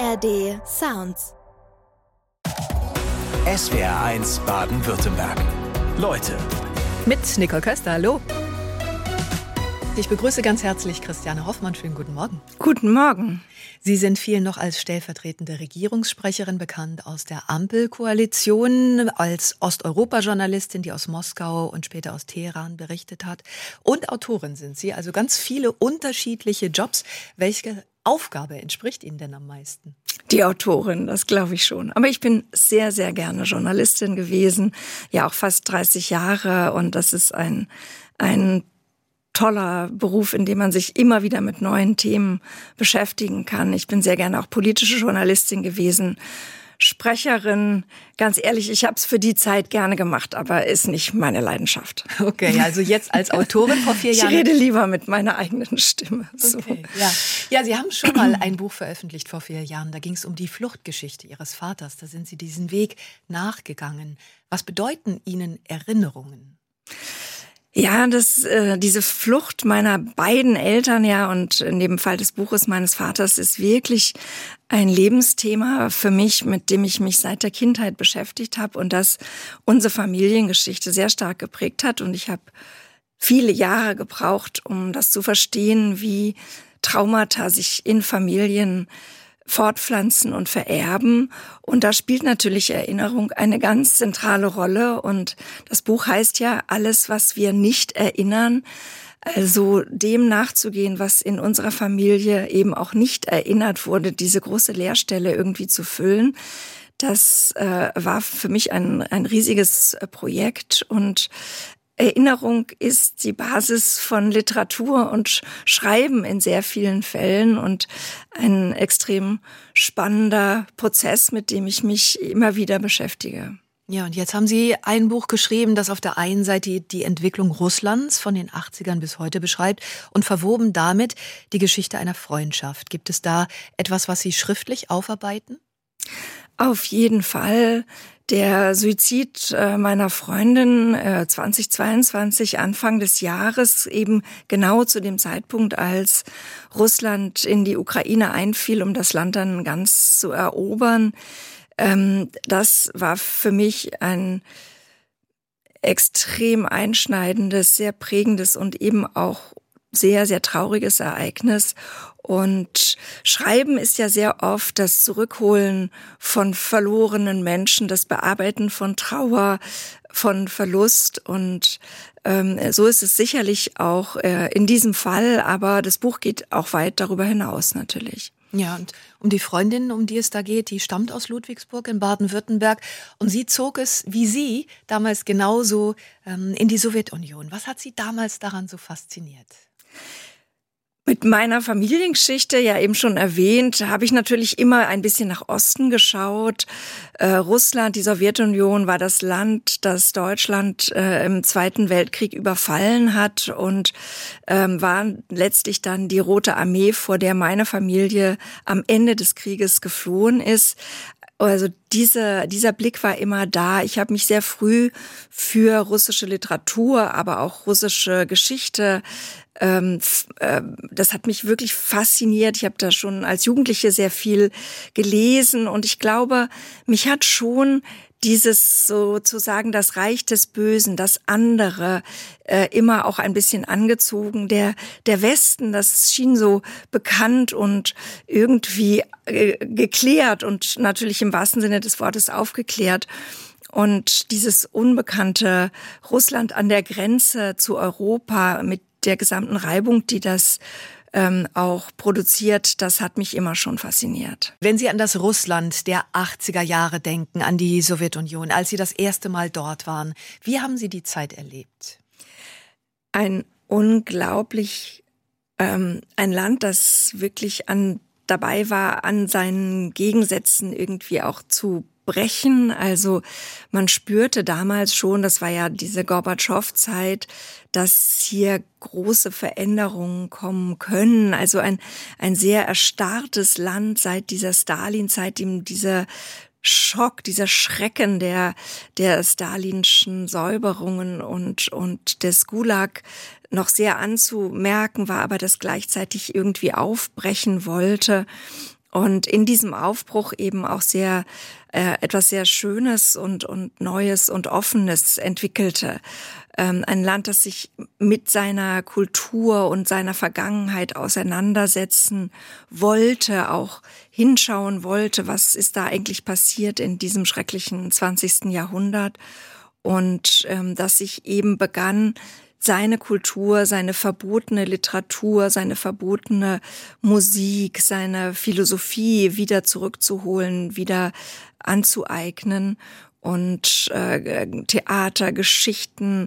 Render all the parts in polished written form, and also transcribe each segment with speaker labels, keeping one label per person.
Speaker 1: ARD Sounds.
Speaker 2: SWR1 Baden-Württemberg. Leute.
Speaker 3: Mit Nicole Köster, hallo. Ich begrüße ganz herzlich Christiane Hoffmann. Schönen guten Morgen.
Speaker 4: Guten Morgen.
Speaker 3: Sie sind vielen noch als stellvertretende Regierungssprecherin bekannt aus der Ampelkoalition, als Osteuropa-Journalistin, die aus Moskau und später aus Teheran berichtet hat. Und Autorin sind Sie, also ganz viele unterschiedliche Jobs. Welche Aufgabe entspricht Ihnen denn am meisten?
Speaker 4: Die Autorin, das glaube ich schon. Aber ich bin sehr, sehr gerne Journalistin gewesen. Ja, auch fast 30 Jahre. Und das ist ein toller Beruf, in dem man sich immer wieder mit neuen Themen beschäftigen kann. Ich bin sehr gerne auch politische Journalistin gewesen, Sprecherin. Ganz ehrlich, ich habe es für die Zeit gerne gemacht, aber ist nicht meine Leidenschaft.
Speaker 3: Okay, also jetzt als Autorin vor 4 Jahren.
Speaker 4: Ich rede lieber mit meiner eigenen Stimme. So.
Speaker 3: Okay, ja, Sie haben schon mal ein Buch veröffentlicht vor 4 Jahren. Da ging es um die Fluchtgeschichte Ihres Vaters. Da sind Sie diesen Weg nachgegangen. Was bedeuten Ihnen Erinnerungen?
Speaker 4: Ja, diese Flucht meiner beiden Eltern, ja, und in dem Fall des Buches meines Vaters ist wirklich ein Lebensthema für mich, mit dem ich mich seit der Kindheit beschäftigt habe und das unsere Familiengeschichte sehr stark geprägt hat. Und ich habe viele Jahre gebraucht, um das zu verstehen, wie Traumata sich in Familien fortpflanzen und vererben. Und da spielt natürlich Erinnerung eine ganz zentrale Rolle. Und das Buch heißt ja, alles, was wir nicht erinnern, also dem nachzugehen, was in unserer Familie eben auch nicht erinnert wurde, diese große Leerstelle irgendwie zu füllen. Das war für mich ein riesiges Projekt und Erinnerung ist die Basis von Literatur und Schreiben in sehr vielen Fällen und ein extrem spannender Prozess, mit dem ich mich immer wieder beschäftige.
Speaker 3: Ja, und jetzt haben Sie ein Buch geschrieben, das auf der einen Seite die Entwicklung Russlands von den 80ern bis heute beschreibt und verwoben damit die Geschichte einer Freundschaft. Gibt es da etwas, was Sie schriftlich aufarbeiten?
Speaker 4: Auf jeden Fall. Der Suizid meiner Freundin 2022, Anfang des Jahres, eben genau zu dem Zeitpunkt, als Russland in die Ukraine einfiel, um das Land dann ganz zu erobern. Das war für mich ein extrem einschneidendes, sehr prägendes und eben auch sehr, sehr trauriges Ereignis. Und Schreiben ist ja sehr oft das Zurückholen von verlorenen Menschen, das Bearbeiten von Trauer, von Verlust. Und so ist es sicherlich auch in diesem Fall, aber das Buch geht auch weit darüber hinaus natürlich.
Speaker 3: Ja, und um die Freundin, um die es da geht, die stammt aus Ludwigsburg in Baden-Württemberg und sie zog es, wie Sie, damals genauso in die Sowjetunion. Was hat Sie damals daran so fasziniert?
Speaker 4: Mit meiner Familiengeschichte, ja eben schon erwähnt, habe ich natürlich immer ein bisschen nach Osten geschaut. Russland, die Sowjetunion war das Land, das Deutschland im Zweiten Weltkrieg überfallen hat und war letztlich dann die Rote Armee, vor der meine Familie am Ende des Krieges geflohen ist. Also dieser Blick war immer da. Ich habe mich sehr früh für russische Literatur, aber auch russische Geschichte, das hat mich wirklich fasziniert. Ich habe da schon als Jugendliche sehr viel gelesen und ich glaube, mich hat schon dieses sozusagen das Reich des Bösen, das andere, immer auch ein bisschen angezogen. Der Westen, das schien so bekannt und irgendwie geklärt und natürlich im wahrsten Sinne des Wortes aufgeklärt. Und dieses unbekannte Russland an der Grenze zu Europa mit der gesamten Reibung, die das auch produziert, das hat mich immer schon fasziniert.
Speaker 3: Wenn Sie an das Russland der 80er Jahre denken, an die Sowjetunion, als Sie das erste Mal dort waren, wie haben Sie die Zeit erlebt?
Speaker 4: Ein unglaublich, ein Land, das wirklich dabei war, an seinen Gegensätzen irgendwie auch zu brechen. Also man spürte damals schon, das war ja diese Gorbatschow-Zeit, dass hier große Veränderungen kommen können. Also ein sehr erstarrtes Land seit dieser Stalin-Zeit, dieser Schock, dieser Schrecken der stalinschen Säuberungen und des Gulag noch sehr anzumerken war, aber das gleichzeitig irgendwie aufbrechen wollte. Und in diesem Aufbruch eben auch etwas sehr Schönes und Neues und Offenes entwickelte. Ein Land, das sich mit seiner Kultur und seiner Vergangenheit auseinandersetzen wollte, auch hinschauen wollte, was ist da eigentlich passiert in diesem schrecklichen 20. Jahrhundert. Und dass sich eben begann, seine Kultur, seine verbotene Literatur, seine verbotene Musik, seine Philosophie wieder zurückzuholen, wieder anzueignen und Theater, Geschichten,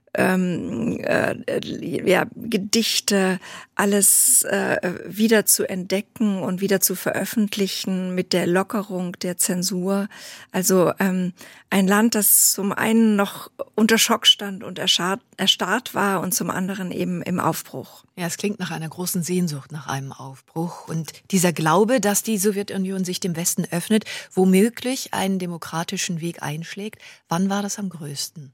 Speaker 4: Gedichte, alles wieder zu entdecken und wieder zu veröffentlichen mit der Lockerung der Zensur. Also ein Land, das zum einen noch unter Schock stand und erstarrt war und zum anderen eben im Aufbruch.
Speaker 3: Ja, es klingt nach einer großen Sehnsucht nach einem Aufbruch. Und dieser Glaube, dass die Sowjetunion sich dem Westen öffnet, womöglich einen demokratischen Weg einschlägt, wann war das am größten?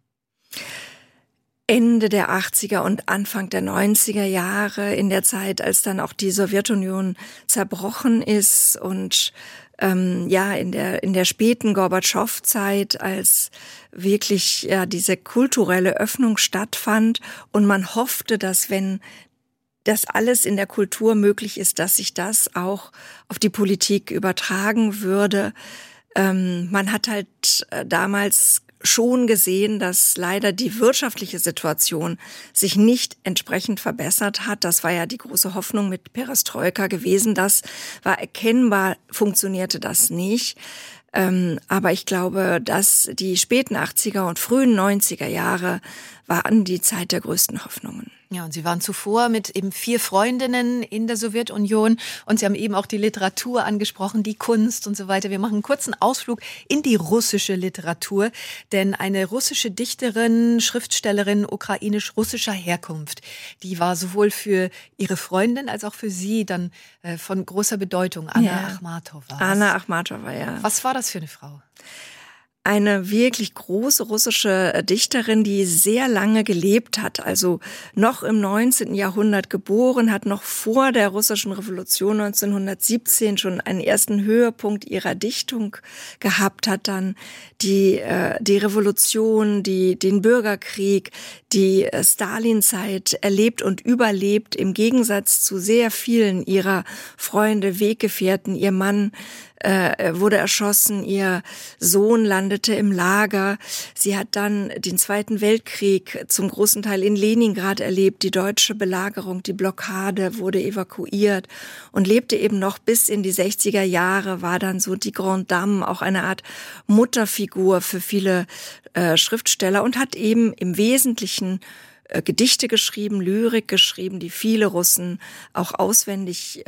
Speaker 4: Ende der 80er und Anfang der 90er Jahre, in der Zeit, als dann auch die Sowjetunion zerbrochen ist und in der späten Gorbatschow-Zeit, als wirklich diese kulturelle Öffnung stattfand und man hoffte, dass wenn das alles in der Kultur möglich ist, dass sich das auch auf die Politik übertragen würde. Man hat halt damals schon gesehen, dass leider die wirtschaftliche Situation sich nicht entsprechend verbessert hat. Das war ja die große Hoffnung mit Perestroika gewesen. Das war erkennbar, funktionierte das nicht. Aber ich glaube, dass die späten 80er und frühen 90er Jahre waren die Zeit der größten Hoffnungen.
Speaker 3: Ja, und Sie waren zuvor mit eben 4 Freundinnen in der Sowjetunion und Sie haben eben auch die Literatur angesprochen, die Kunst und so weiter. Wir machen einen kurzen Ausflug in die russische Literatur, denn eine russische Dichterin, Schriftstellerin ukrainisch-russischer Herkunft, die war sowohl für ihre Freundin als auch für Sie dann von großer Bedeutung, Anna Achmatova.
Speaker 4: Anna Achmatova, ja.
Speaker 3: Was war das für eine Frau?
Speaker 4: Eine wirklich große russische Dichterin, die sehr lange gelebt hat, also noch im 19. Jahrhundert geboren, hat noch vor der russischen Revolution 1917 schon einen ersten Höhepunkt ihrer Dichtung gehabt, hat dann die Revolution, den Bürgerkrieg, die Stalinzeit erlebt und überlebt, im Gegensatz zu sehr vielen ihrer Freunde, Weggefährten. Ihr Mann wurde erschossen, ihr Sohn landete im Lager. Sie hat dann den Zweiten Weltkrieg zum großen Teil in Leningrad erlebt, die deutsche Belagerung, die Blockade, wurde evakuiert und lebte eben noch bis in die 60er Jahre, war dann so die Grande Dame, auch eine Art Mutterfigur für viele Schriftsteller und hat eben im Wesentlichen Gedichte geschrieben, Lyrik geschrieben, die viele Russen auch auswendig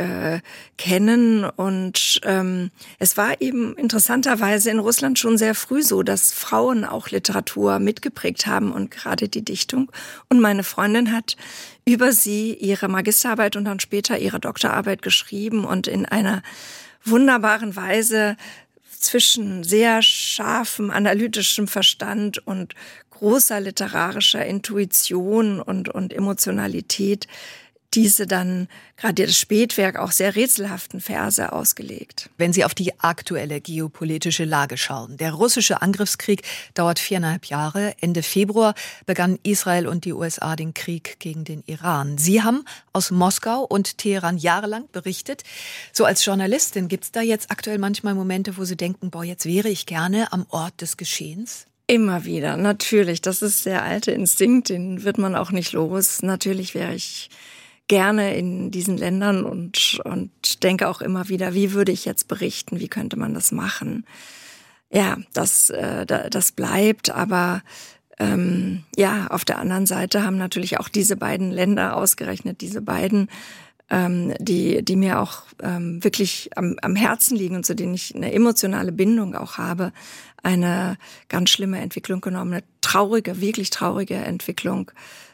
Speaker 4: kennen. Und es war eben interessanterweise in Russland schon sehr früh so, dass Frauen auch Literatur mitgeprägt haben und gerade die Dichtung. Und meine Freundin hat über sie ihre Magisterarbeit und dann später ihre Doktorarbeit geschrieben und in einer wunderbaren Weise zwischen sehr scharfem analytischem Verstand und großer literarischer Intuition und Emotionalität diese dann, gerade das Spätwerk, auch sehr rätselhaften Verse ausgelegt.
Speaker 3: Wenn Sie auf die aktuelle geopolitische Lage schauen. Der russische Angriffskrieg dauert 4,5 Jahre. Ende Februar begannen Israel und die USA den Krieg gegen den Iran. Sie haben aus Moskau und Teheran jahrelang berichtet. So als Journalistin, gibt es da jetzt aktuell manchmal Momente, wo Sie denken, boah, jetzt wäre ich gerne am Ort des Geschehens?
Speaker 4: Immer wieder, natürlich. Das ist der alte Instinkt, den wird man auch nicht los. Natürlich wäre ich gerne in diesen Ländern und denke auch immer wieder, wie würde ich jetzt berichten, wie könnte man das machen? Ja, das bleibt, aber auf der anderen Seite haben natürlich auch diese beiden Länder, ausgerechnet diese beiden, die mir auch wirklich am Herzen liegen und zu denen ich eine emotionale Bindung auch habe, eine ganz schlimme Entwicklung genommen, eine traurige, wirklich traurige Entwicklung.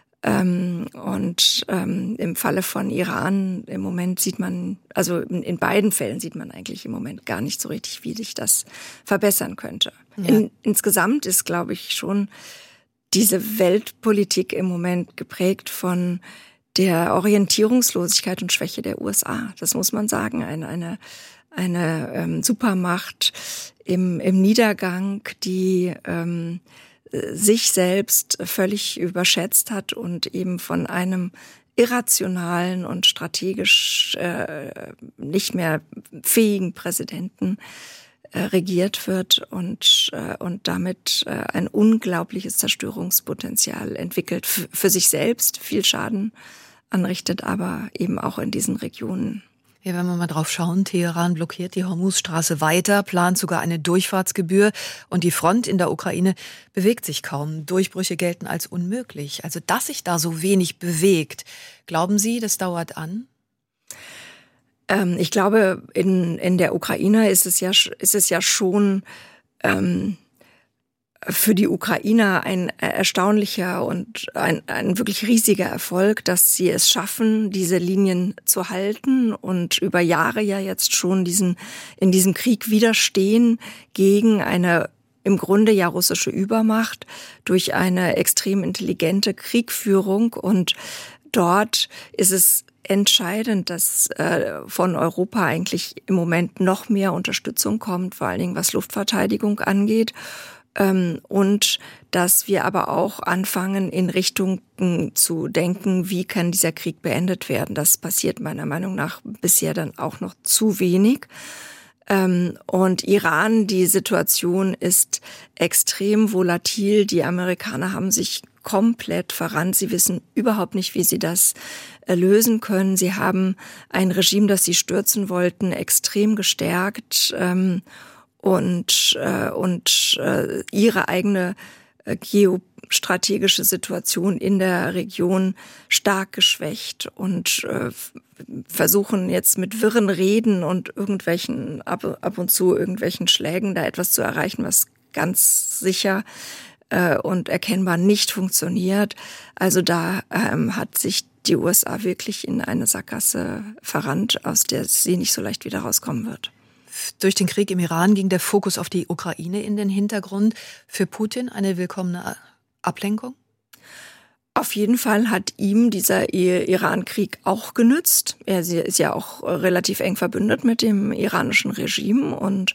Speaker 4: Im Falle von Iran im Moment sieht man, also in beiden Fällen sieht man eigentlich im Moment gar nicht so richtig, wie sich das verbessern könnte. Ja. Insgesamt ist, glaube ich, schon diese Weltpolitik im Moment geprägt von der Orientierungslosigkeit und Schwäche der USA. Das muss man sagen. Eine Supermacht im Niedergang, die sich selbst völlig überschätzt hat und eben von einem irrationalen und strategisch nicht mehr fähigen Präsidenten regiert wird und damit ein unglaubliches Zerstörungspotenzial entwickelt, für sich selbst viel Schaden anrichtet, aber eben auch in diesen Regionen.
Speaker 3: Ja, wenn wir mal drauf schauen, Teheran blockiert die Hormuzstraße weiter, plant sogar eine Durchfahrtsgebühr und die Front in der Ukraine bewegt sich kaum. Durchbrüche gelten als unmöglich. Also, dass sich da so wenig bewegt, glauben Sie, das dauert an?
Speaker 4: Ich glaube, in der Ukraine ist es ja schon für die Ukrainer ein erstaunlicher und ein wirklich riesiger Erfolg, dass sie es schaffen, diese Linien zu halten und über Jahre ja jetzt schon in diesem Krieg widerstehen gegen eine im Grunde ja russische Übermacht durch eine extrem intelligente Kriegführung. Und dort ist es entscheidend, dass von Europa eigentlich im Moment noch mehr Unterstützung kommt, vor allen Dingen was Luftverteidigung angeht. Und dass wir aber auch anfangen, in Richtungen zu denken, wie kann dieser Krieg beendet werden. Das passiert meiner Meinung nach bisher dann auch noch zu wenig. Und Iran, die Situation ist extrem volatil. Die Amerikaner haben sich komplett verrannt. Sie wissen überhaupt nicht, wie sie das lösen können. Sie haben ein Regime, das sie stürzen wollten, extrem gestärkt und ihre eigene geostrategische Situation in der Region stark geschwächt und versuchen jetzt mit wirren Reden und ab und zu irgendwelchen Schlägen da etwas zu erreichen, was ganz sicher und erkennbar nicht funktioniert. Also da hat sich die USA wirklich in eine Sackgasse verrannt, aus der sie nicht so leicht wieder rauskommen wird.
Speaker 3: Durch den Krieg im Iran ging der Fokus auf die Ukraine in den Hintergrund. Für Putin eine willkommene Ablenkung?
Speaker 4: Auf jeden Fall hat ihm dieser Iran-Krieg auch genützt. Er ist ja auch relativ eng verbündet mit dem iranischen Regime und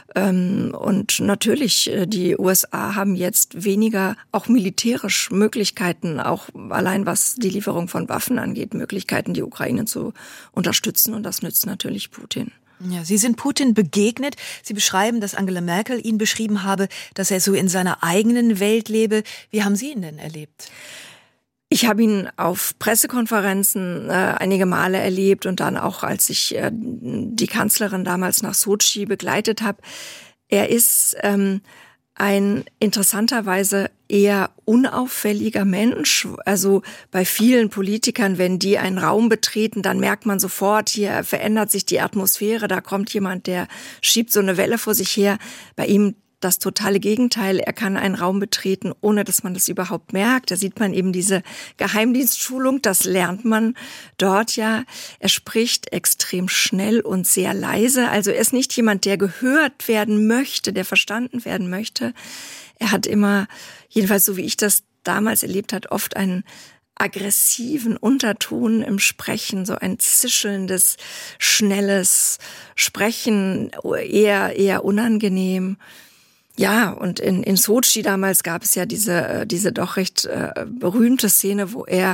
Speaker 4: natürlich, die USA haben jetzt weniger auch militärisch Möglichkeiten, auch allein was die Lieferung von Waffen angeht, Möglichkeiten, die Ukraine zu unterstützen, und das nützt natürlich Putin.
Speaker 3: Ja, Sie sind Putin begegnet. Sie beschreiben, dass Angela Merkel ihn beschrieben habe, dass er so in seiner eigenen Welt lebe. Wie haben Sie ihn denn erlebt?
Speaker 4: Ich habe ihn auf Pressekonferenzen einige Male erlebt und dann auch, als ich die Kanzlerin damals nach Sotschi begleitet habe. Er ist ein interessanterweise eher unauffälliger Mensch. Also bei vielen Politikern, wenn die einen Raum betreten, dann merkt man sofort, hier verändert sich die Atmosphäre, da kommt jemand, der schiebt so eine Welle vor sich her. Bei ihm das totale Gegenteil. Er kann einen Raum betreten, ohne dass man das überhaupt merkt. Da sieht man eben diese Geheimdienstschulung, das lernt man dort ja. Er spricht extrem schnell und sehr leise. Also er ist nicht jemand, der gehört werden möchte, der verstanden werden möchte. Er hat immer, jedenfalls so wie ich das damals erlebt habe, oft einen aggressiven Unterton im Sprechen, so ein zischelndes, schnelles Sprechen, eher unangenehm. Ja, und in Sotschi damals gab es ja diese doch recht berühmte Szene, wo er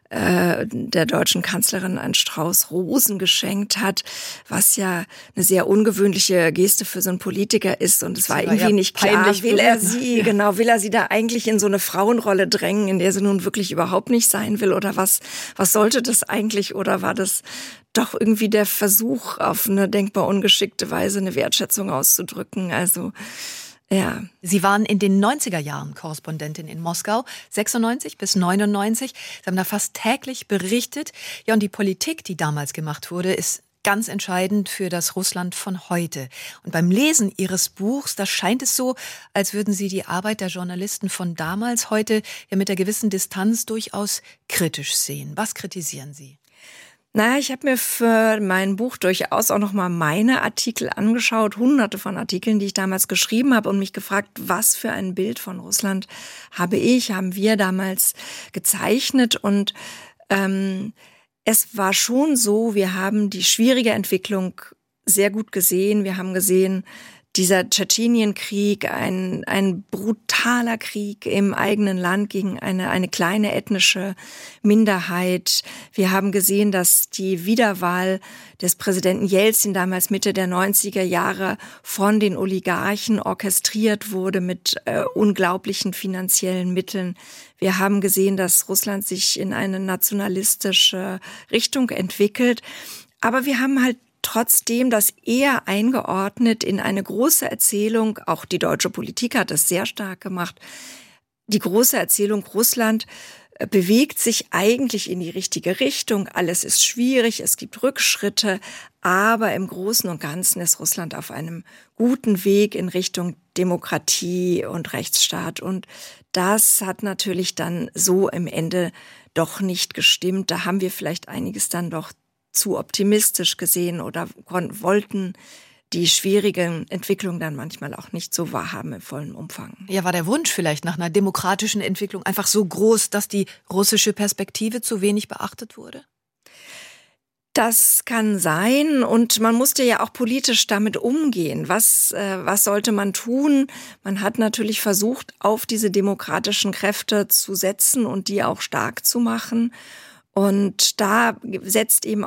Speaker 4: der deutschen Kanzlerin einen Strauß Rosen geschenkt hat, was ja eine sehr ungewöhnliche Geste für so einen Politiker ist. Und es war irgendwie ja nicht klar, will er sie da eigentlich in so eine Frauenrolle drängen, in der sie nun wirklich überhaupt nicht sein will? Oder was sollte das eigentlich? Oder war das doch irgendwie der Versuch, auf eine denkbar ungeschickte Weise eine Wertschätzung auszudrücken? Also ja.
Speaker 3: Sie waren in den 90er Jahren Korrespondentin in Moskau, 96 bis 99. Sie haben da fast täglich berichtet. Ja, und die Politik, die damals gemacht wurde, ist ganz entscheidend für das Russland von heute. Und beim Lesen Ihres Buchs, da scheint es so, als würden Sie die Arbeit der Journalisten von damals heute ja mit einer gewissen Distanz durchaus kritisch sehen. Was kritisieren Sie?
Speaker 4: Naja, ich habe mir für mein Buch durchaus auch nochmal meine Artikel angeschaut, hunderte von Artikeln, die ich damals geschrieben habe, und mich gefragt, was für ein Bild von Russland haben wir damals gezeichnet. Und es war schon so, wir haben die schwierige Entwicklung sehr gut gesehen. Wir haben gesehen, dieser Tschetschenienkrieg, ein brutaler Krieg im eigenen Land gegen eine kleine ethnische Minderheit. Wir haben gesehen, dass die Wiederwahl des Präsidenten Jelzin damals Mitte der 90er Jahre von den Oligarchen orchestriert wurde mit unglaublichen finanziellen Mitteln. Wir haben gesehen, dass Russland sich in eine nationalistische Richtung entwickelt. Aber wir haben halt trotzdem das eher eingeordnet in eine große Erzählung, auch die deutsche Politik hat das sehr stark gemacht, die große Erzählung Russland bewegt sich eigentlich in die richtige Richtung, alles ist schwierig, es gibt Rückschritte, aber im Großen und Ganzen ist Russland auf einem guten Weg in Richtung Demokratie und Rechtsstaat. Und das hat natürlich dann so im Ende doch nicht gestimmt. Da haben wir vielleicht einiges dann doch zu optimistisch gesehen oder wollten die schwierigen Entwicklungen dann manchmal auch nicht so wahrhaben im vollen Umfang.
Speaker 3: Ja, war der Wunsch vielleicht nach einer demokratischen Entwicklung einfach so groß, dass die russische Perspektive zu wenig beachtet wurde?
Speaker 4: Das kann sein und man musste ja auch politisch damit umgehen. Was sollte man tun? Man hat natürlich versucht, auf diese demokratischen Kräfte zu setzen und die auch stark zu machen. Und da setzen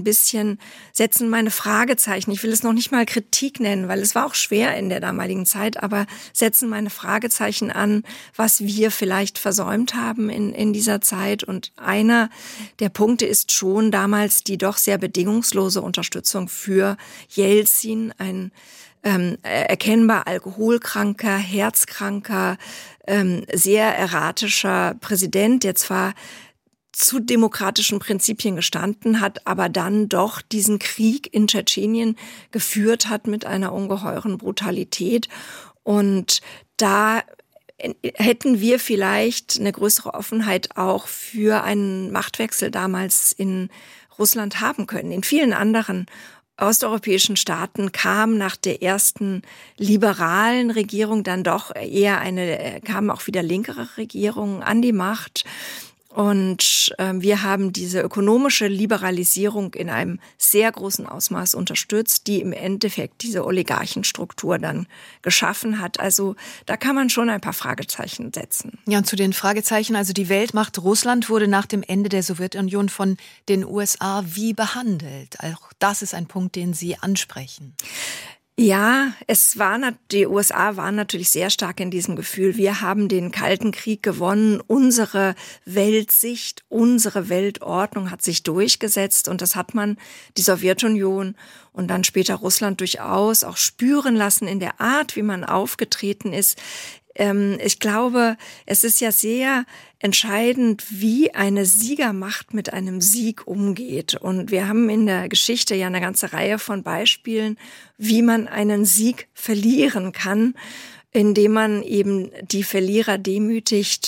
Speaker 4: meine Fragezeichen, ich will es noch nicht mal Kritik nennen, weil es war auch schwer in der damaligen Zeit, aber setzen meine Fragezeichen an, was wir vielleicht versäumt haben in dieser Zeit. Und einer der Punkte ist schon damals die doch sehr bedingungslose Unterstützung für Jelzin, ein erkennbar alkoholkranker, herzkranker, sehr erratischer Präsident, der zwar zu demokratischen Prinzipien gestanden hat, aber dann doch diesen Krieg in Tschetschenien geführt hat mit einer ungeheuren Brutalität. Und da hätten wir vielleicht eine größere Offenheit auch für einen Machtwechsel damals in Russland haben können. In vielen anderen osteuropäischen Staaten kam nach der ersten liberalen Regierung dann doch eher kamen auch wieder linkere Regierungen an die Macht. Und wir haben diese ökonomische Liberalisierung in einem sehr großen Ausmaß unterstützt, die im Endeffekt diese Oligarchenstruktur dann geschaffen hat. Also da kann man schon ein paar Fragezeichen setzen.
Speaker 3: Ja, und zu den Fragezeichen, also die Weltmacht Russland wurde nach dem Ende der Sowjetunion von den USA wie behandelt? Auch das ist ein Punkt, den Sie ansprechen.
Speaker 4: Ja, die USA waren natürlich sehr stark in diesem Gefühl. Wir haben den Kalten Krieg gewonnen. Unsere Weltsicht, unsere Weltordnung hat sich durchgesetzt. Und das hat man, die Sowjetunion und dann später Russland durchaus auch spüren lassen in der Art, wie man aufgetreten ist. Ich glaube, es ist ja sehr entscheidend, wie eine Siegermacht mit einem Sieg umgeht. Und wir haben in der Geschichte ja eine ganze Reihe von Beispielen, wie man einen Sieg verlieren kann, indem man eben die Verlierer demütigt.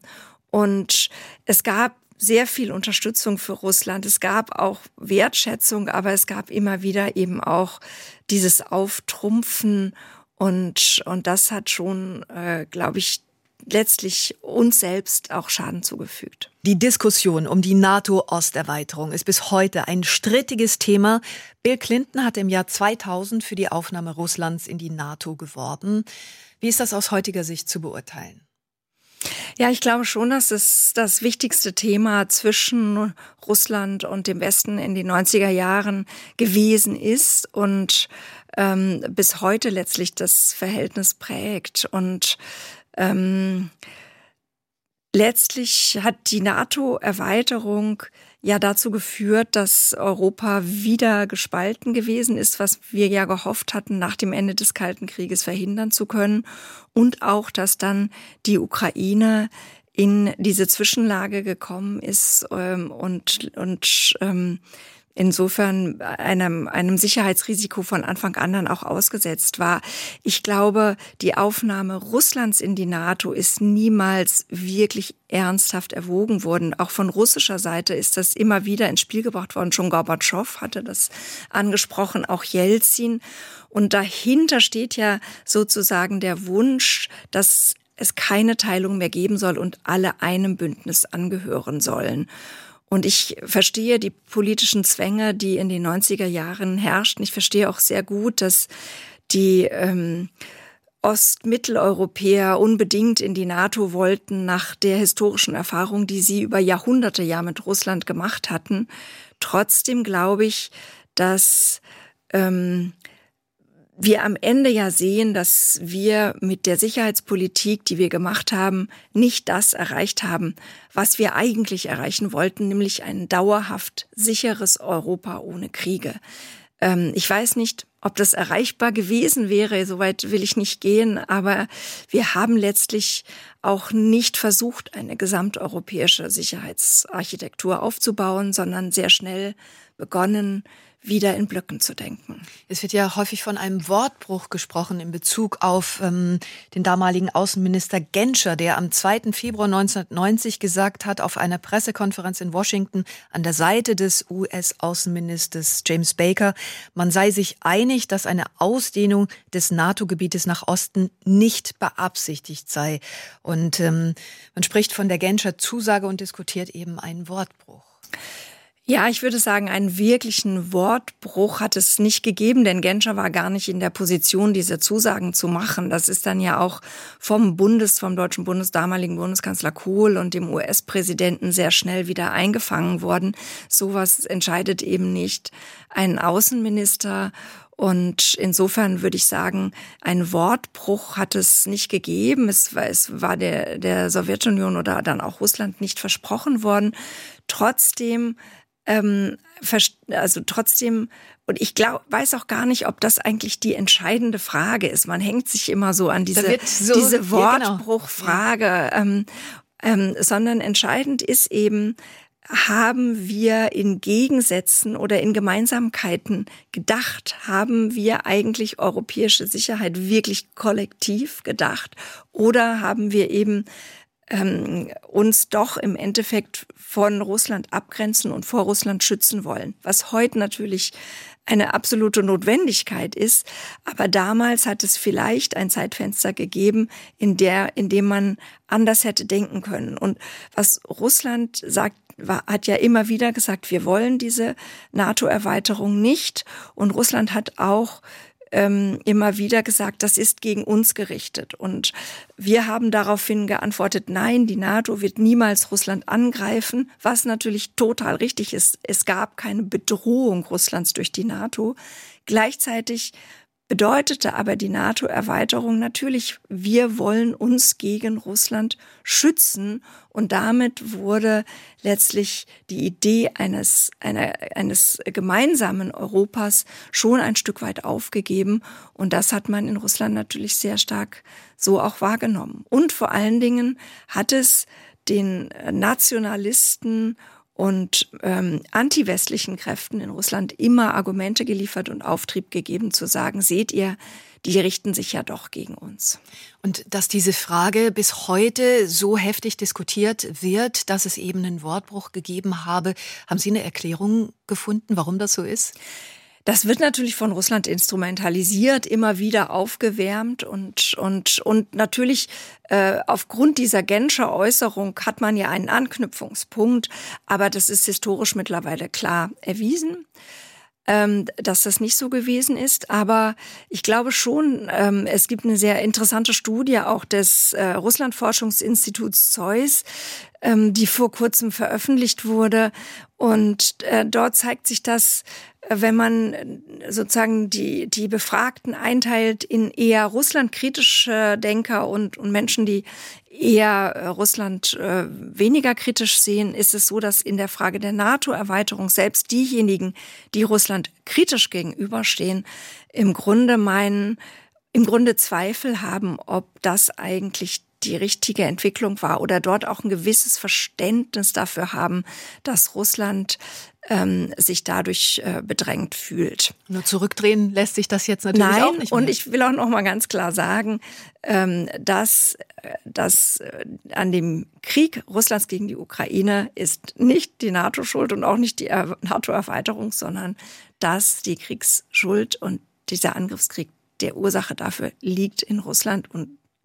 Speaker 4: Und es gab sehr viel Unterstützung für Russland. Es gab auch Wertschätzung, aber es gab immer wieder eben auch dieses Auftrumpfen. Und das hat schon, glaube ich, letztlich uns selbst auch Schaden zugefügt.
Speaker 3: Die Diskussion um die NATO-Osterweiterung ist bis heute ein strittiges Thema. Bill Clinton hat im Jahr 2000 für die Aufnahme Russlands in die NATO geworben. Wie ist das aus heutiger Sicht zu beurteilen?
Speaker 4: Ja, ich glaube schon, dass es das wichtigste Thema zwischen Russland und dem Westen in den 90er Jahren gewesen ist und bis heute letztlich das Verhältnis prägt. Und letztlich hat die NATO-Erweiterung ja dazu geführt, dass Europa wieder gespalten gewesen ist, was wir ja gehofft hatten, nach dem Ende des Kalten Krieges verhindern zu können. Und auch, dass dann die Ukraine in diese Zwischenlage gekommen ist und insofern einem Sicherheitsrisiko von Anfang an dann auch ausgesetzt war. Ich glaube, die Aufnahme Russlands in die NATO ist niemals wirklich ernsthaft erwogen worden. Auch von russischer Seite ist das immer wieder ins Spiel gebracht worden. Schon Gorbatschow hatte das angesprochen, auch Jelzin. Und dahinter steht ja sozusagen der Wunsch, dass es keine Teilung mehr geben soll und alle einem Bündnis angehören sollen. Und ich verstehe die politischen Zwänge, die in den 90er Jahren herrschten. Ich verstehe auch sehr gut, dass die Ostmitteleuropäer unbedingt in die NATO wollten, nach der historischen Erfahrung, die sie über Jahrhunderte ja mit Russland gemacht hatten. Trotzdem glaube ich, dass wir am Ende ja sehen, dass wir mit der Sicherheitspolitik, die wir gemacht haben, nicht das erreicht haben, was wir eigentlich erreichen wollten, nämlich ein dauerhaft sicheres Europa ohne Kriege. Ich weiß nicht, ob das erreichbar gewesen wäre, soweit will ich nicht gehen, aber wir haben letztlich auch nicht versucht, eine gesamteuropäische Sicherheitsarchitektur aufzubauen, sondern sehr schnell begonnen, wieder in Blöcken zu denken.
Speaker 3: Es wird ja häufig von einem Wortbruch gesprochen in Bezug auf den damaligen Außenminister Genscher, der am 2. Februar 1990 gesagt hat, auf einer Pressekonferenz in Washington an der Seite des US-Außenministers James Baker, man sei sich einig, dass eine Ausdehnung des NATO-Gebietes nach Osten nicht beabsichtigt sei. Und man spricht von der Genscher Zusage und diskutiert eben einen Wortbruch.
Speaker 4: Ja, ich würde sagen, einen wirklichen Wortbruch hat es nicht gegeben, denn Genscher war gar nicht in der Position, diese Zusagen zu machen. Das ist dann ja auch vom deutschen damaligen Bundeskanzler Kohl und dem US-Präsidenten sehr schnell wieder eingefangen worden. Sowas entscheidet eben nicht ein Außenminister. Und insofern würde ich sagen, ein Wortbruch hat es nicht gegeben. Es war der Sowjetunion oder dann auch Russland nicht versprochen worden. Trotzdem, und ich weiß auch gar nicht, ob das eigentlich die entscheidende Frage ist. Man hängt sich immer so an diese Wortbruchfrage, sondern entscheidend ist eben, haben wir in Gegensätzen oder in Gemeinsamkeiten gedacht? Haben wir eigentlich europäische Sicherheit wirklich kollektiv gedacht? Oder haben wir eben uns doch im Endeffekt von Russland abgrenzen und vor Russland schützen wollen, was heute natürlich eine absolute Notwendigkeit ist. Aber damals hat es vielleicht ein Zeitfenster gegeben, in dem man anders hätte denken können. Und was Russland sagt, hat ja immer wieder gesagt, wir wollen diese NATO-Erweiterung nicht. Und Russland hat auch immer wieder gesagt, das ist gegen uns gerichtet. Und wir haben daraufhin geantwortet, nein, die NATO wird niemals Russland angreifen, was natürlich total richtig ist. Es gab keine Bedrohung Russlands durch die NATO. Gleichzeitig bedeutete aber die NATO-Erweiterung natürlich, wir wollen uns gegen Russland schützen. Und damit wurde letztlich die Idee eines gemeinsamen Europas schon ein Stück weit aufgegeben. Und das hat man in Russland natürlich sehr stark so auch wahrgenommen. Und vor allen Dingen hat es den Nationalisten und antiwestlichen Kräften in Russland immer Argumente geliefert und Auftrieb gegeben, zu sagen, seht ihr, die richten sich ja doch gegen uns.
Speaker 3: Und dass diese Frage bis heute so heftig diskutiert wird, dass es eben einen Wortbruch gegeben habe, haben Sie eine Erklärung gefunden, warum das so ist?
Speaker 4: Das wird natürlich von Russland instrumentalisiert, immer wieder aufgewärmt und natürlich aufgrund dieser Genscher Äußerung hat man ja einen Anknüpfungspunkt, aber das ist historisch mittlerweile klar erwiesen, dass das nicht so gewesen ist. Aber ich glaube schon, es gibt eine sehr interessante Studie auch des Russlandforschungsinstituts ZEUS, die vor kurzem veröffentlicht wurde. Und dort zeigt sich das, wenn man sozusagen die Befragten einteilt in eher russlandkritische Denker und Menschen, die eher Russland weniger kritisch sehen, ist es so, dass in der Frage der NATO-Erweiterung selbst diejenigen, die Russland kritisch gegenüberstehen, im Grunde Zweifel haben, ob das eigentlich die richtige Entwicklung war oder dort auch ein gewisses Verständnis dafür haben, dass Russland sich dadurch bedrängt fühlt.
Speaker 3: Nur zurückdrehen lässt sich das jetzt natürlich auch nicht mehr.
Speaker 4: Und ich will auch noch mal ganz klar sagen, dass an dem Krieg Russlands gegen die Ukraine ist nicht die NATO schuld und auch nicht die NATO-Erweiterung, sondern dass die Kriegsschuld und dieser Angriffskrieg, der Ursache dafür liegt in Russland und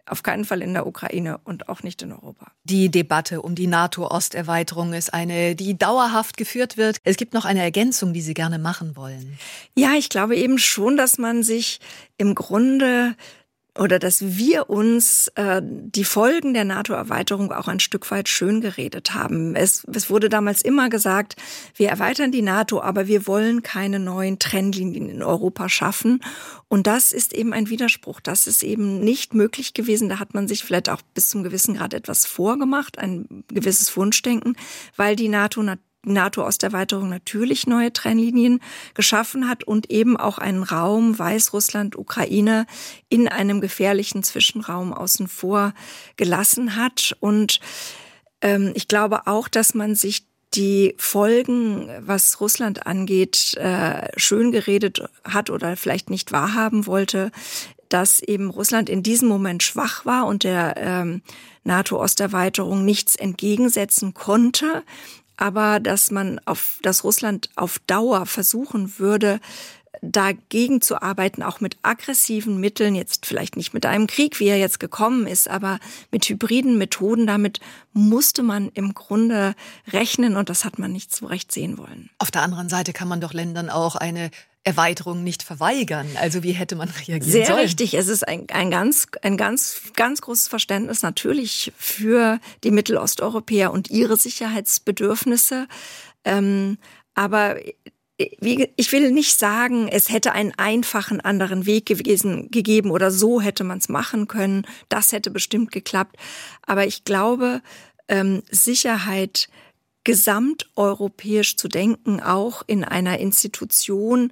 Speaker 4: Auf keinen Fall in der Ukraine und auch nicht in Europa.
Speaker 3: Die Debatte um die NATO-Osterweiterung ist eine, die dauerhaft geführt wird. Es gibt noch eine Ergänzung, die Sie gerne machen wollen.
Speaker 4: Ja, ich glaube eben schon, dass man sich im Grunde oder dass wir uns die Folgen der NATO-Erweiterung auch ein Stück weit schön geredet haben. Es wurde damals immer gesagt, wir erweitern die NATO, aber wir wollen keine neuen Trennlinien in Europa schaffen. Und das ist eben ein Widerspruch. Das ist eben nicht möglich gewesen. Da hat man sich vielleicht auch bis zum gewissen Grad etwas vorgemacht, ein gewisses Wunschdenken, weil die NATO-Osterweiterung natürlich neue Trennlinien geschaffen hat und eben auch einen Raum Weißrussland, Ukraine in einem gefährlichen Zwischenraum außen vor gelassen hat. Und ich glaube auch, dass man sich die Folgen, was Russland angeht, schön geredet hat oder vielleicht nicht wahrhaben wollte, dass eben Russland in diesem Moment schwach war und der NATO-Osterweiterung nichts entgegensetzen konnte. Aber dass Russland auf Dauer versuchen würde, dagegen zu arbeiten, auch mit aggressiven Mitteln, jetzt vielleicht nicht mit einem Krieg, wie er jetzt gekommen ist, aber mit hybriden Methoden, damit musste man im Grunde rechnen und das hat man nicht so recht sehen wollen.
Speaker 3: Auf der anderen Seite kann man doch Ländern auch eine Erweiterung nicht verweigern. Also wie hätte man reagieren sollen?
Speaker 4: Sehr richtig. Es ist ein ganz großes Verständnis natürlich für die Mittelosteuropäer und ihre Sicherheitsbedürfnisse. Aber ich will nicht sagen, es hätte einen einfachen anderen Weg gegeben oder so hätte man es machen können. Das hätte bestimmt geklappt. Aber ich glaube, Sicherheit gesamteuropäisch zu denken, auch in einer Institution,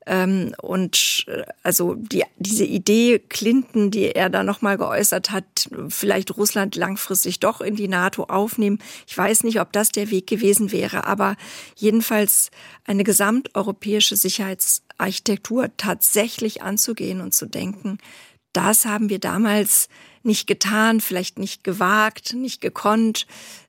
Speaker 4: also diese Idee Clinton, die er da nochmal geäußert hat, vielleicht Russland langfristig doch in die NATO aufnehmen. Ich weiß nicht, ob das der Weg gewesen wäre, aber jedenfalls eine gesamteuropäische Sicherheitsarchitektur tatsächlich anzugehen und zu denken, das haben wir damals nicht getan, vielleicht nicht gewagt, nicht gekonnt.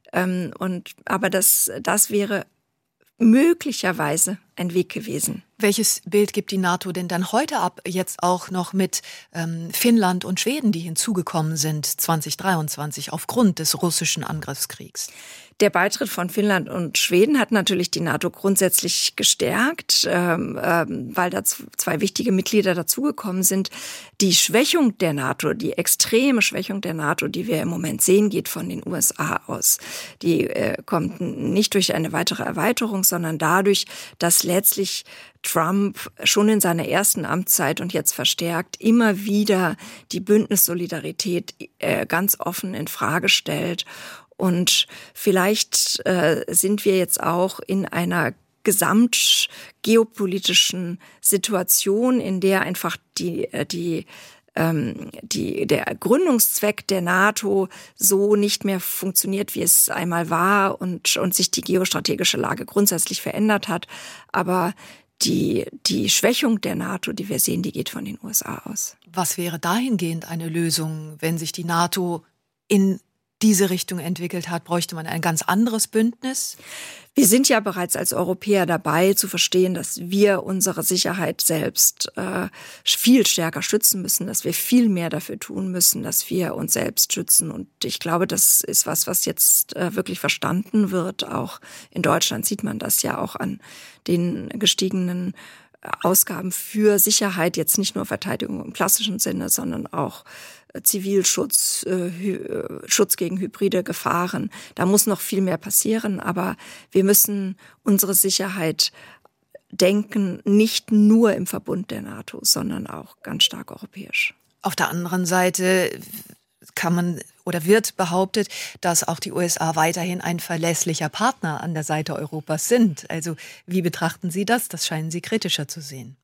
Speaker 4: Aber das wäre möglicherweise ein Weg gewesen.
Speaker 3: Welches Bild gibt die NATO denn dann heute ab, jetzt auch noch mit Finnland und Schweden, die hinzugekommen sind 2023 aufgrund des russischen Angriffskriegs?
Speaker 4: Der Beitritt von Finnland und Schweden hat natürlich die NATO grundsätzlich gestärkt, weil da zwei wichtige Mitglieder dazugekommen sind. Die Schwächung der NATO, die extreme Schwächung der NATO, die wir im Moment sehen, geht von den USA aus. Die kommt nicht durch eine weitere Erweiterung, sondern dadurch, dass letztlich Trump schon in seiner ersten Amtszeit und jetzt verstärkt immer wieder die Bündnissolidarität ganz offen in Frage stellt. Und vielleicht sind wir jetzt auch in einer gesamtgeopolitischen Situation, in der einfach der Gründungszweck der NATO so nicht mehr funktioniert, wie es einmal war und sich die geostrategische Lage grundsätzlich verändert hat. Aber die Schwächung der NATO, die wir sehen, die geht von den USA aus.
Speaker 3: Was wäre dahingehend eine Lösung, wenn sich die NATO in diese Richtung entwickelt hat? Bräuchte man ein ganz anderes Bündnis?
Speaker 4: Wir sind ja bereits als Europäer dabei zu verstehen, dass wir unsere Sicherheit selbst viel stärker schützen müssen, dass wir viel mehr dafür tun müssen, dass wir uns selbst schützen. Und ich glaube, das ist was jetzt wirklich verstanden wird. Auch in Deutschland sieht man das ja auch an den gestiegenen Ausgaben für Sicherheit, jetzt nicht nur Verteidigung im klassischen Sinne, sondern auch Zivilschutz, Schutz gegen hybride Gefahren. Da muss noch viel mehr passieren, aber wir müssen unsere Sicherheit denken, nicht nur im Verbund der NATO, sondern auch ganz stark europäisch.
Speaker 3: Auf der anderen Seite kann man oder wird behauptet, dass auch die USA weiterhin ein verlässlicher Partner an der Seite Europas sind. Also wie betrachten Sie das? Das scheinen Sie kritischer zu sehen.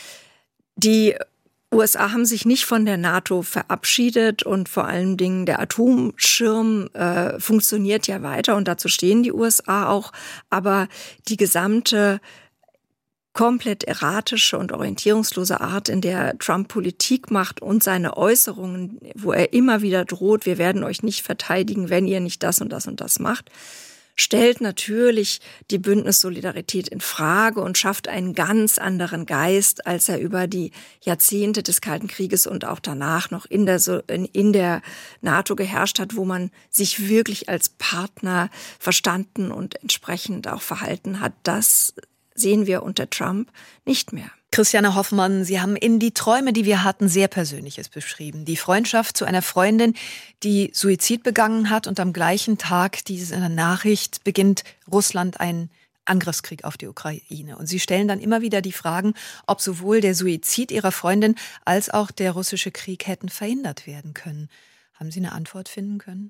Speaker 4: Die USA haben sich nicht von der NATO verabschiedet und vor allen Dingen der Atomschirm funktioniert ja weiter und dazu stehen die USA auch. Aber die gesamte komplett erratische und orientierungslose Art, in der Trump Politik macht und seine Äußerungen, wo er immer wieder droht, wir werden euch nicht verteidigen, wenn ihr nicht das und das und das macht, stellt natürlich die Bündnissolidarität in Frage und schafft einen ganz anderen Geist, als er über die Jahrzehnte des Kalten Krieges und auch danach noch in der NATO geherrscht hat, wo man sich wirklich als Partner verstanden und entsprechend auch verhalten hat. Das sehen wir unter Trump nicht mehr.
Speaker 3: Christiane Hoffmann, Sie haben in Die Träume, die wir hatten, sehr Persönliches beschrieben. Die Freundschaft zu einer Freundin, die Suizid begangen hat, und am gleichen Tag dieser Nachricht beginnt Russland einen Angriffskrieg auf die Ukraine. Und Sie stellen dann immer wieder die Fragen, ob sowohl der Suizid Ihrer Freundin als auch der russische Krieg hätten verhindert werden können. Haben Sie eine Antwort finden können?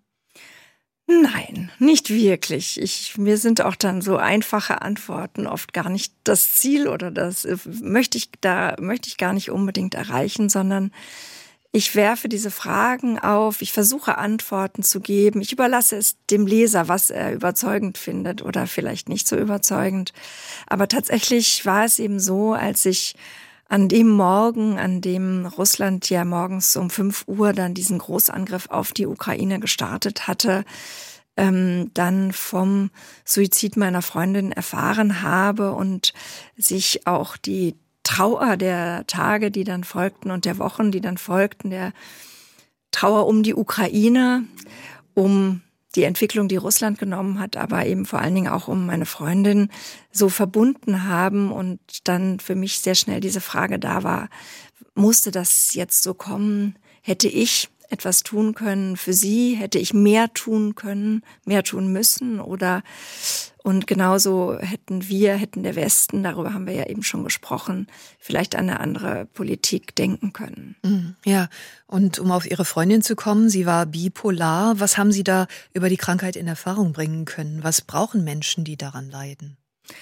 Speaker 4: Nein, nicht wirklich. Mir sind auch dann so einfache Antworten oft gar nicht das Ziel oder das möchte ich gar nicht unbedingt erreichen, sondern ich werfe diese Fragen auf, ich versuche Antworten zu geben, ich überlasse es dem Leser, was er überzeugend findet oder vielleicht nicht so überzeugend. Aber tatsächlich war es eben so, als ich an dem Morgen, an dem Russland ja morgens um 5 Uhr dann diesen Großangriff auf die Ukraine gestartet hatte, dann vom Suizid meiner Freundin erfahren habe und sich auch die Trauer der Tage, die dann folgten und der Wochen, die dann folgten, der Trauer um die Ukraine, um die Entwicklung, die Russland genommen hat, aber eben vor allen Dingen auch um meine Freundin so verbunden haben und dann für mich sehr schnell diese Frage da war, musste das jetzt so kommen? Hätte ich etwas tun können für sie? Hätte ich mehr tun können, mehr tun müssen? Und genauso hätten der Westen, darüber haben wir ja eben schon gesprochen, vielleicht an eine andere Politik denken können.
Speaker 3: Ja, und um auf Ihre Freundin zu kommen, sie war bipolar. Was haben Sie da über die Krankheit in Erfahrung bringen können? Was brauchen Menschen, die daran leiden?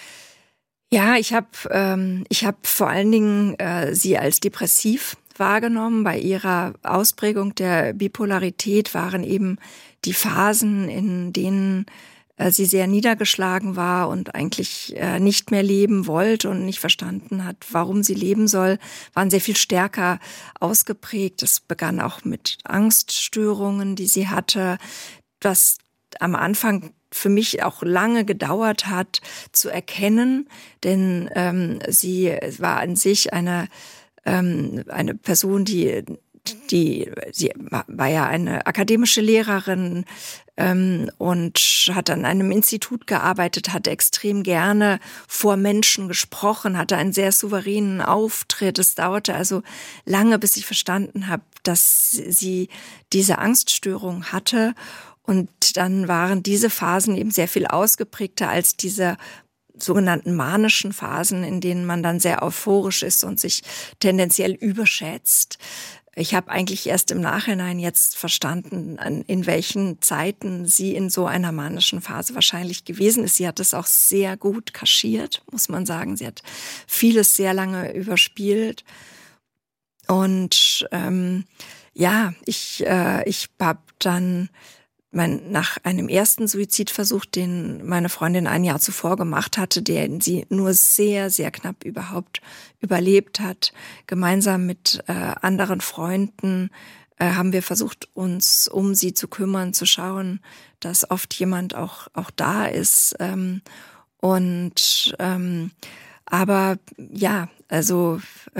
Speaker 4: Ja, ich habe vor allen Dingen sie als depressiv wahrgenommen. Bei ihrer Ausprägung der Bipolarität waren eben die Phasen, in denen sie sehr niedergeschlagen war und eigentlich nicht mehr leben wollte und nicht verstanden hat, warum sie leben soll, waren sehr viel stärker ausgeprägt. Es begann auch mit Angststörungen, die sie hatte, was am Anfang für mich auch lange gedauert hat zu erkennen, denn sie war an sich eine Person, sie war ja eine akademische Lehrerin und hat an einem Institut gearbeitet, hatte extrem gerne vor Menschen gesprochen, hatte einen sehr souveränen Auftritt. Es dauerte also lange, bis ich verstanden habe, dass sie diese Angststörung hatte. Und dann waren diese Phasen eben sehr viel ausgeprägter als diese sogenannten manischen Phasen, in denen man dann sehr euphorisch ist und sich tendenziell überschätzt. Ich habe eigentlich erst im Nachhinein jetzt verstanden, in welchen Zeiten sie in so einer manischen Phase wahrscheinlich gewesen ist. Sie hat es auch sehr gut kaschiert, muss man sagen. Sie hat vieles sehr lange überspielt. Und ich habe dann nach einem ersten Suizidversuch, den meine Freundin ein Jahr zuvor gemacht hatte, den sie nur sehr, sehr knapp überhaupt überlebt hat, gemeinsam mit anderen Freunden haben wir versucht, uns um sie zu kümmern, zu schauen, dass oft jemand auch da ist. Aber ja, also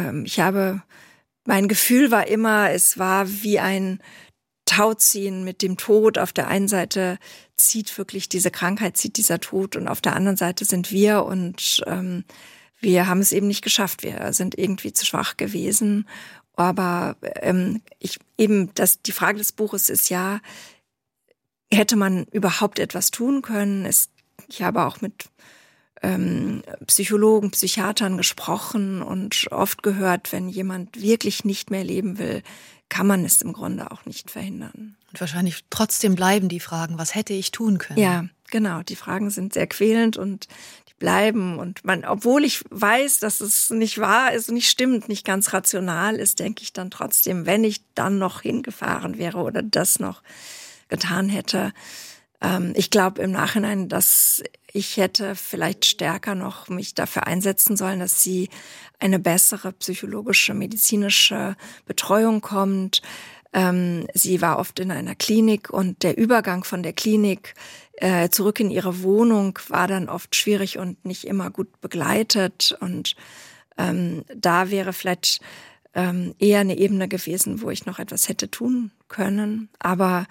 Speaker 4: mein Gefühl war immer, es war wie ein Tauziehen mit dem Tod. Auf der einen Seite zieht wirklich diese Krankheit, zieht dieser Tod, und auf der anderen Seite sind wir, und wir haben es eben nicht geschafft. Wir sind irgendwie zu schwach gewesen. Aber die Frage des Buches ist ja, hätte man überhaupt etwas tun können? Ich habe auch mit Psychologen, Psychiatern gesprochen und oft gehört, wenn jemand wirklich nicht mehr leben will, kann man es im Grunde auch nicht verhindern.
Speaker 3: Und wahrscheinlich trotzdem bleiben die Fragen, was hätte ich tun können?
Speaker 4: Ja, genau. Die Fragen sind sehr quälend und die bleiben. Und obwohl ich weiß, dass es nicht wahr ist, nicht stimmt, nicht ganz rational ist, denke ich dann trotzdem, wenn ich dann noch hingefahren wäre oder das noch getan hätte. Ich glaube im Nachhinein, dass ich hätte vielleicht stärker noch mich dafür einsetzen sollen, dass sie eine bessere psychologische, medizinische Betreuung kommt. Sie war oft in einer Klinik und der Übergang von der Klinik zurück in ihre Wohnung war dann oft schwierig und nicht immer gut begleitet. Und da wäre vielleicht eher eine Ebene gewesen, wo ich noch etwas hätte tun können. Aber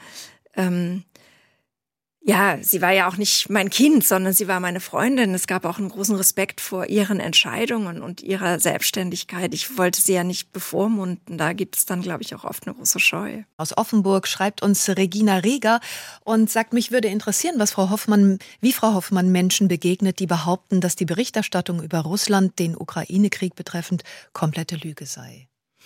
Speaker 4: sie war ja auch nicht mein Kind, sondern sie war meine Freundin. Es gab auch einen großen Respekt vor ihren Entscheidungen und ihrer Selbstständigkeit. Ich wollte sie ja nicht bevormunden. Da gibt es dann, glaube ich, auch oft eine große Scheu.
Speaker 3: Aus Offenburg schreibt uns Regina Reger und sagt, mich würde interessieren, wie Frau Hoffmann Menschen begegnet, die behaupten, dass die Berichterstattung über Russland, den Ukraine-Krieg betreffend, komplette Lüge sei.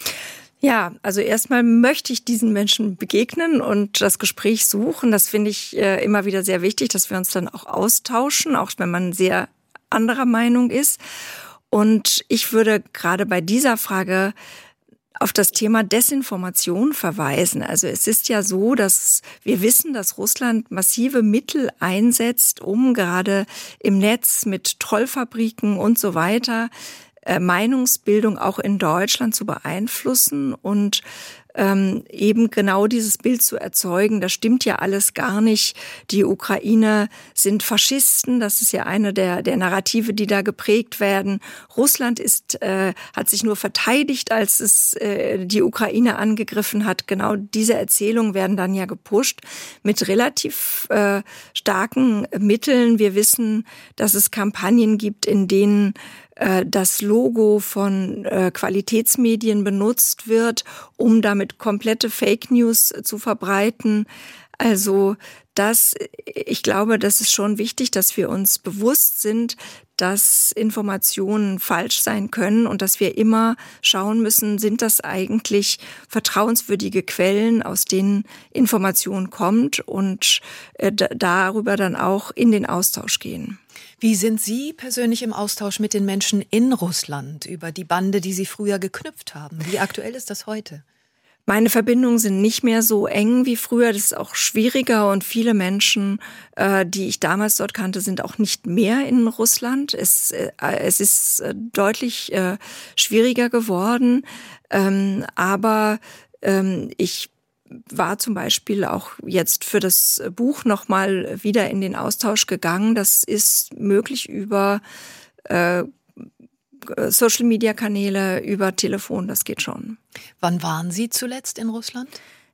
Speaker 4: Ja, also erstmal möchte ich diesen Menschen begegnen und das Gespräch suchen. Das finde ich immer wieder sehr wichtig, dass wir uns dann auch austauschen, auch wenn man sehr anderer Meinung ist. Und ich würde gerade bei dieser Frage auf das Thema Desinformation verweisen. Also es ist ja so, dass wir wissen, dass Russland massive Mittel einsetzt, um gerade im Netz mit Trollfabriken und so weiter Meinungsbildung auch in Deutschland zu beeinflussen und eben genau dieses Bild zu erzeugen. Das stimmt ja alles gar nicht. Die Ukrainer sind Faschisten. Das ist ja eine der Narrative, die da geprägt werden. Russland hat sich nur verteidigt, als es die Ukraine angegriffen hat. Genau diese Erzählungen werden dann ja gepusht mit relativ starken Mitteln. Wir wissen, dass es Kampagnen gibt, in denen das Logo von Qualitätsmedien benutzt wird, um damit komplette Fake News zu verbreiten. Also ich glaube, das ist schon wichtig, dass wir uns bewusst sind, dass Informationen falsch sein können und dass wir immer schauen müssen, sind das eigentlich vertrauenswürdige Quellen, aus denen Information kommt und darüber dann auch in den Austausch gehen.
Speaker 3: Wie sind Sie persönlich im Austausch mit den Menschen in Russland über die Bande, die Sie früher geknüpft haben? Wie aktuell ist das heute?
Speaker 4: Meine Verbindungen sind nicht mehr so eng wie früher. Das ist auch schwieriger und viele Menschen, die ich damals dort kannte, sind auch nicht mehr in Russland. Es ist deutlich schwieriger geworden, aber ich war zum Beispiel auch jetzt für das Buch nochmal wieder in den Austausch gegangen. Das ist möglich über Social-Media-Kanäle, über Telefon, das geht schon.
Speaker 3: Wann waren Sie zuletzt in Russland?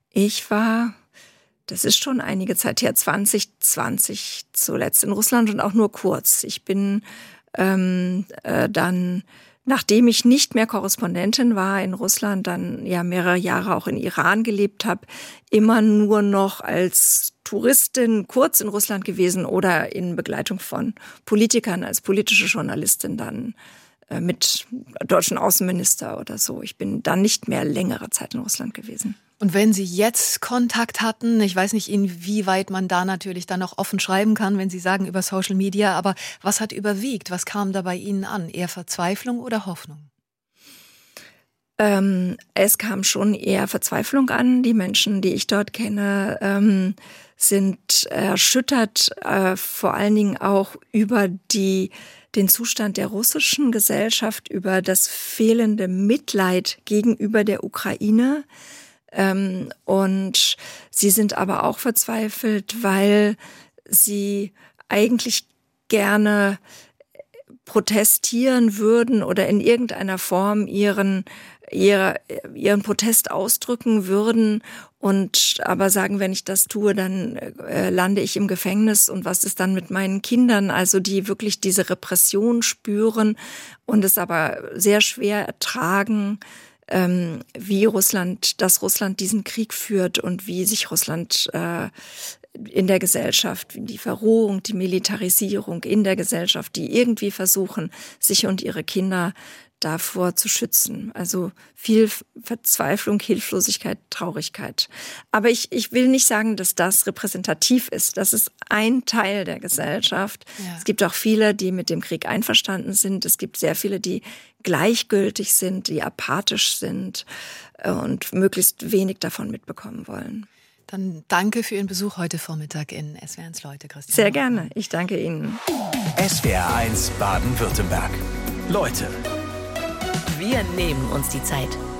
Speaker 4: Das ist schon einige Zeit her, 2020 zuletzt in Russland und auch nur kurz. Ich bin dann, nachdem ich nicht mehr Korrespondentin war in Russland, dann ja mehrere Jahre auch in Iran gelebt habe, immer nur noch als Touristin kurz in Russland gewesen oder in Begleitung von Politikern als politische Journalistin dann mit deutschen Außenminister oder so. Ich bin dann nicht mehr längere Zeit in Russland gewesen.
Speaker 3: Und wenn Sie jetzt Kontakt hatten, ich weiß nicht, inwieweit man da natürlich dann auch offen schreiben kann, wenn Sie sagen über Social Media, aber was hat überwiegt? Was kam da bei Ihnen an? Eher Verzweiflung oder Hoffnung?
Speaker 4: Es kam schon eher Verzweiflung an. Die Menschen, die ich dort kenne, sind erschüttert, vor allen Dingen auch über den Zustand der russischen Gesellschaft, über das fehlende Mitleid gegenüber der Ukraine. Und sie sind aber auch verzweifelt, weil sie eigentlich gerne protestieren würden oder in irgendeiner Form ihren Protest ausdrücken würden und aber sagen, wenn ich das tue, dann lande ich im Gefängnis und was ist dann mit meinen Kindern? Also die wirklich diese Repression spüren und es aber sehr schwer ertragen, dass Russland diesen Krieg führt und wie sich Russland in der Gesellschaft, die Verrohung, die Militarisierung in der Gesellschaft, die irgendwie versuchen, sich und ihre Kinder davor zu schützen. Also viel Verzweiflung, Hilflosigkeit, Traurigkeit. Aber ich will nicht sagen, dass das repräsentativ ist. Das ist ein Teil der Gesellschaft. Ja. Es gibt auch viele, die mit dem Krieg einverstanden sind. Es gibt sehr viele, die gleichgültig sind, die apathisch sind und möglichst wenig davon mitbekommen wollen.
Speaker 3: Dann danke für Ihren Besuch heute Vormittag in SWR1 Leute, Christiane.
Speaker 4: Sehr gerne. Ich danke Ihnen.
Speaker 2: SWR1 Baden-Württemberg. Leute.
Speaker 1: Wir nehmen uns die Zeit.